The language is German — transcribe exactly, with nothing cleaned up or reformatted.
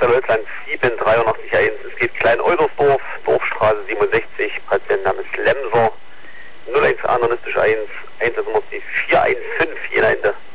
Deutschland sieben drei acht eins. Es geht Klein-Eudersdorf, Dorfstraße siebenundsechzig, Patientenname ist Lemser, null eins eins eins, eins vier eins fünf, jeder Ende.